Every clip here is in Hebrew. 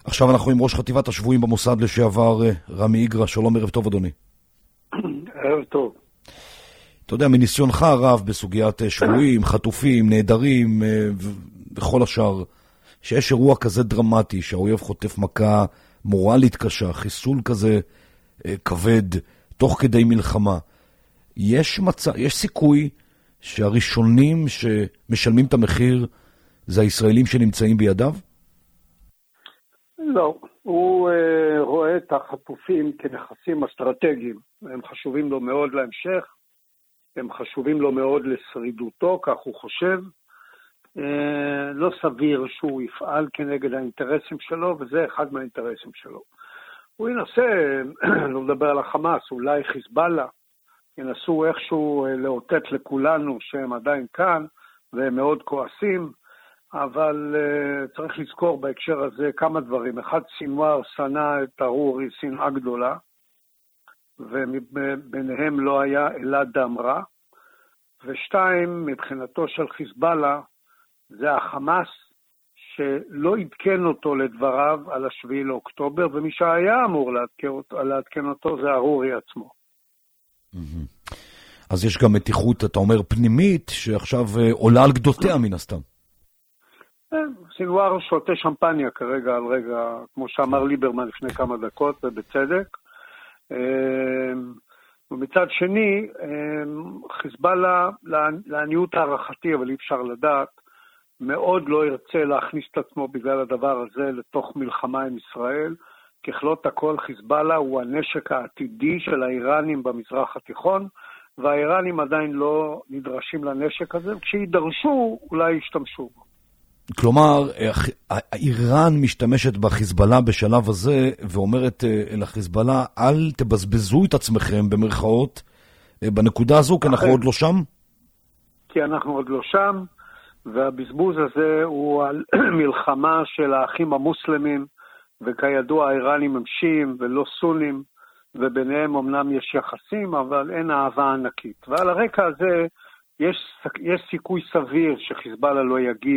עכשיו אנחנו עם ראש חטיבת השבויים במוסד לשעבר, רמי איגרא. שלום, ערב טוב אדוני. ערב טוב. אתה יודע, מניסיונך הרב בסוגיית שבויים, חטופים, נהדרים וכל השאר, שיש אירוע כזה דרמטי, שהאויב חוטף מכה מורלית קשה, חיסול כזה כבד, תוך כדי מלחמה, יש סיכוי שהראשונים שמשלמים את המחיר זה הישראלים שנמצאים בידיו? לא, הוא רואה את החטופים כנכסים אסטרטגיים. הם חשובים לו מאוד להמשך, הם חשובים לו מאוד לשרידותו, כך הוא חושב. לא סביר שהוא יפעל כנגד האינטרסים שלו, וזה אחד מהאינטרסים שלו. הוא ינסה, לא מדבר על החמאס, אולי חיזבאללה, ינסו איכשהו לאותת לכולנו שהם עדיין כאן, והם מאוד כועסים, אבל צריך לזכור בהקשר הזה כמה דברים. אחד, סינואר שנא את ארורי שנאה גדולה, וביניהם לא היה אלא דם רע. ושתיים, מבחינתו של חיזבאללה, זה החמאס שלא עדכן אותו לדבריו על 7 לאוקטובר, ומי שהיה אמור לעדכן אותו זה ארורי עצמו. אז יש גם מתיחות, אתה אומר, פנימית, שעכשיו עולה על גדותיה מן הסתם. סינואר שותה שמפניה כרגע על רגע, כמו שאמר ליברמן לפני כמה דקות, ובצדק. ומצד שני, חיזבאללה, לעניות הערכתי, אבל אי אפשר לדעת, מאוד לא ירצה להכניס את עצמו בגלל הדבר הזה לתוך מלחמה עם ישראל. ככלות הכל, חיזבאללה הוא הנשק העתידי של האיראנים במזרח התיכון, והאיראנים עדיין לא נדרשים לנשק הזה, וכשידרשו אולי ישתמשו בו. כלומר, איראן משתמשת בחיזבאללה בשלב הזה, ואומרת לחיזבאללה, אל תבזבזו את עצמכם במרכאות בנקודה הזו, כי אנחנו עוד לא שם? כי אנחנו עוד לא שם, והבזבוז הזה הוא על מלחמה של האחים המוסלמים, וכידוע האיראנים הם שיעים ולא סונים, וביניהם אמנם יש יחסים, אבל אין אהבה ענקית. ועל הרקע הזה יש סיכוי סביר שחיזבאללה לא יגיב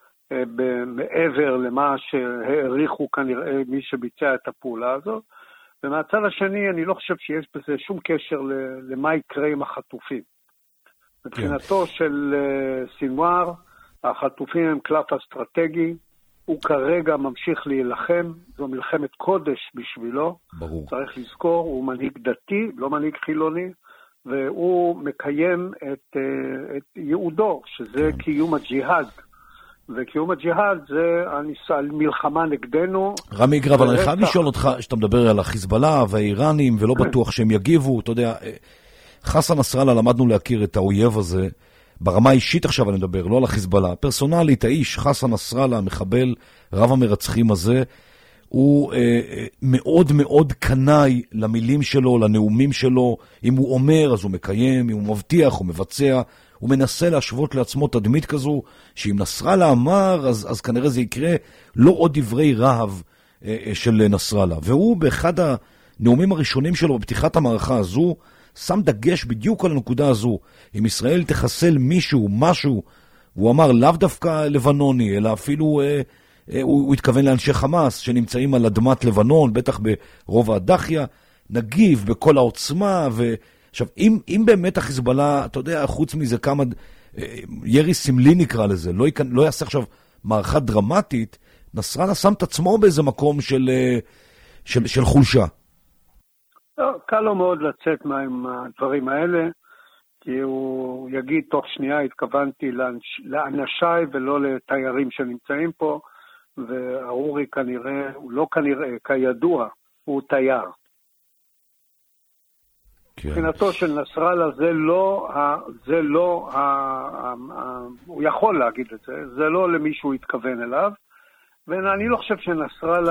מעבר למה שהעריכו כנראה מי שביצע את הפעולה הזאת. ומהצד השני אני לא חושב שיש בזה שום קשר למה יקרה עם החטופים. מבחינתו של סינואר, החטופים הם קלף אסטרטגי, הוא כרגע ממשיך להילחם, זו מלחמת קודש בשבילו. ברור. צריך לזכור, הוא מנהיג דתי, לא מנהיג חילוני, והוא מקיים את ייעודו, שזה קיום הג'יהאד. וקיום הג'יהאד זה מלחמה נגדנו. רמי איגרא, אבל אני חייב לשאול אותך, שאתה מדבר על החיזבאללה והאיראנים, ולא בטוח שהם יגיבו, אתה יודע, חסן נסראללה, למדנו להכיר את האויב הזה, ברמה האישית עכשיו אני מדבר, לא על החיזבאללה, פרסונלית, האיש, חסן נסראללה, המחבל, רב המרצחים הזה, הוא מאוד מאוד קנאי למילים שלו, לנאומים שלו, אם הוא אומר אז הוא מקיים, אם הוא מבטיח הוא מבצע, הוא מנסה להשוות לעצמו תדמית כזו, שאם נסראללה אמר אז כנראה זה יקרה, לא עוד דברי רהב של נסראללה, והוא באחד הנאומים הראשונים שלו בפתיחת המערכה הזו, שם דגש בדיוק על הנקודה הזו, אם ישראל תחסל מישהו, משהו, הוא אמר לאו דווקא לבנוני, אלא אפילו הוא התכוון לאנשי חמאס שנמצאים על אדמת לבנון, בטח ברובע הדחיה, נגיב בכל העוצמה, עכשיו, אם באמת החיזבאללה, אתה יודע, חוץ מזה כמה, ירי סמלי נקרא לזה, לא יעשה עכשיו מערכה דרמטית, נסראללה שם את עצמו באיזה מקום של חולשה. לא, קל לו מאוד לצאת מהדברים האלה, כי הוא יגיד תוך שנייה, התכוונתי לאנשיי ולא לתיירים שנמצאים פה, וארורי כנראה, הוא לא כנראה, כידוע, הוא תייר. מבחינתו של נסראללה זה לא, הוא יכול להגיד את זה, זה לא למי שהוא התכוון אליו, ואני לא חושב שנסראללה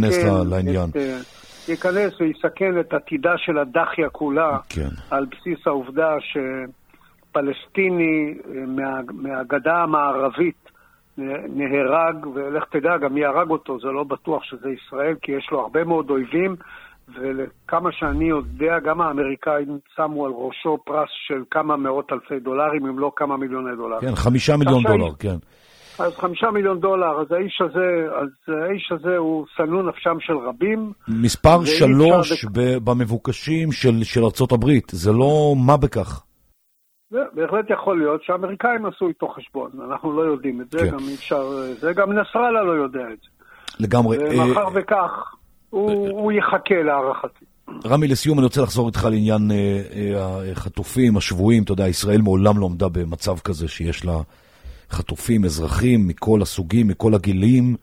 ייכנס ויסכן את עתידה של הדחיה כולה, כן. על בסיס העובדה שפלסטיני מהגדה המערבית נהרג, ולך תדע גם מי הרג אותו, זה לא בטוח שזה ישראל, כי יש לו הרבה מאוד אויבים, ולכמה שאני יודע, גם האמריקאים שמו על ראשו פרס של כמה מאות אלפי דולרים, אם לא כמה מיליוני דולרים. כן, $5 מיליון, כן. אז $5 מיליון, אז האיש הזה הוא שנוא נפשם של רבים. מספר 3 במבוקשים של ארצות הברית, זה לא מה בכך. בהחלט יכול להיות שהאמריקאים עשו איתו חשבון, אנחנו לא יודעים את זה, כן. גם אפשר, זה גם נסראללה לא יודע את זה. לגמרי. ומאחר וכך, הוא יחכה להערכתי. רמי, לסיום אני רוצה לחזור איתך לעניין החטופים, השבויים, אתה יודע, ישראל מעולם לא עמדה במצב כזה שיש לה חטופים, אזרחים, מכל הסוגים, מכל הגילים,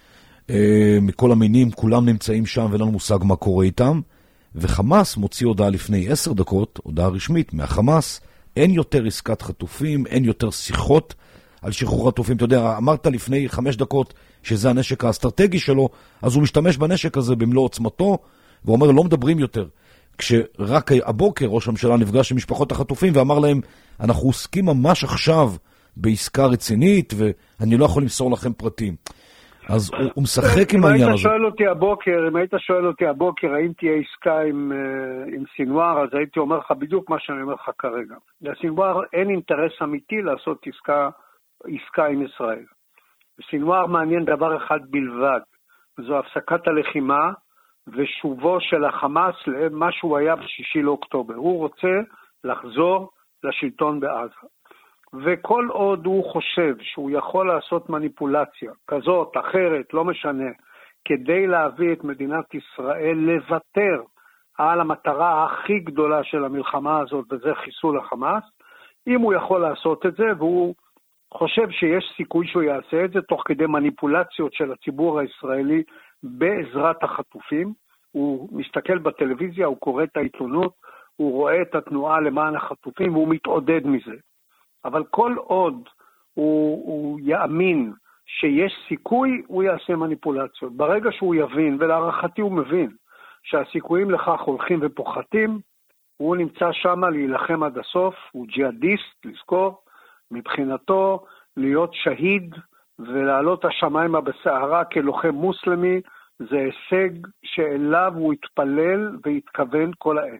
מכל המינים, כולם נמצאים שם ואין לנו מושג מה קורה איתם, וחמאס מוציא הודעה לפני 10 דקות, הודעה רשמית מהחמאס, אין יותר עסקת חטופים, אין יותר שיחות על שחרור חטופים. אתה יודע, אמרת לפני 5 דקות שזה הנשק האסטרטגי שלו, אז הוא משתמש בנשק הזה במלוא עוצמתו, ואומר, לא מדברים יותר. כשרק הבוקר ראש הממשלה נפגש עם משפחות החטופים ואמר להם, אנחנו עוסקים ממש עכשיו בעסקה רצינית, ואני לא יכול למסור לכם פרטים. אז הוא משחק עם העניין הזה. אם היית שואל אותי הבוקר, האם תהיה עסקה עם סינואר, אז הייתי אומר לך בדיוק מה שאני אומר לך כרגע. לסינואר אין אינטרס אמיתי לעשות עסקה עם ישראל. סינואר מעניין דבר אחד בלבד, זו הפסקת הלחימה, ושובו של החמאס למה שהוא היה ב6 לאוקטובר. הוא רוצה לחזור לשלטון בעזה. וכל עוד הוא חושב שהוא יכול לעשות מניפולציה כזאת, אחרת, לא משנה, כדי להביא את מדינת ישראל לוותר על המטרה הכי גדולה של המלחמה הזאת, וזה חיסול החמאס, אם הוא יכול לעשות את זה, והוא חושב שיש סיכוי שהוא יעשה את זה, תוך כדי מניפולציות של הציבור הישראלי, בעזרת החטופים, הוא מסתכל בטלוויזיה, הוא קורא את העיתונות, הוא רואה את התנועה למען החטופים, והוא מתעודד מזה. אבל כל עוד הוא יאמין שיש סיכוי, הוא יעשה מניפולציות. ברגע שהוא יבין, ולהערכתי הוא מבין, שהסיכויים לכך הולכים ופוחתים, הוא נמצא שם להילחם עד הסוף, הוא ג'יהאדיסט, לזכור, מבחינתו להיות שהיד ולעלות השמיימה בסערה כלוחם מוסלמי, זה הישג שאליו הוא התפלל והתכוון כל העת.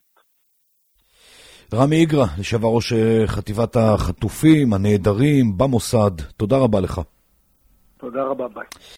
רמי איגרא, לשעבר ראש חטיבת החטופים, הנעדרים במוסד, תודה רבה לך. תודה רבה, ביי.